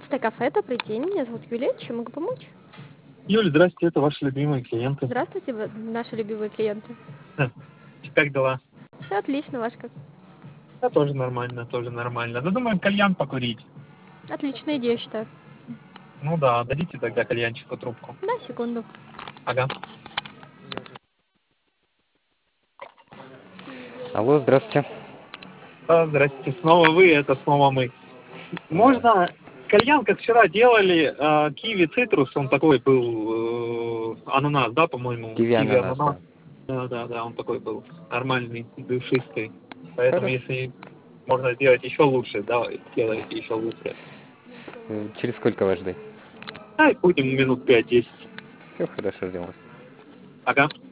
Кафе, добрый день. Меня зовут Юлия. Чем могу помочь? Юль, здрасте, это ваши любимые клиенты. Здравствуйте, наши любимые клиенты. Как дела? Все отлично, ваш как? Да, тоже нормально, тоже нормально. Да думаем кальян покурить. Отличная идея, считаю. Ну да, дадите тогда кальянчику трубку. Да, секунду. Ага. Алло, здравствуйте. Да, здрасте, снова вы, это снова мы. Можно кальян, как вчера делали, киви цитрус, он такой был, ананас, да, по-моему? Киви ананас, да. Да, он такой был нормальный, душистый. Поэтому Хорошо. если можно сделать еще лучше, давай, сделайте еще лучше. Через сколько вас ждать? Ай, будем минут 5-10. Все хорошо сделаем. Ага.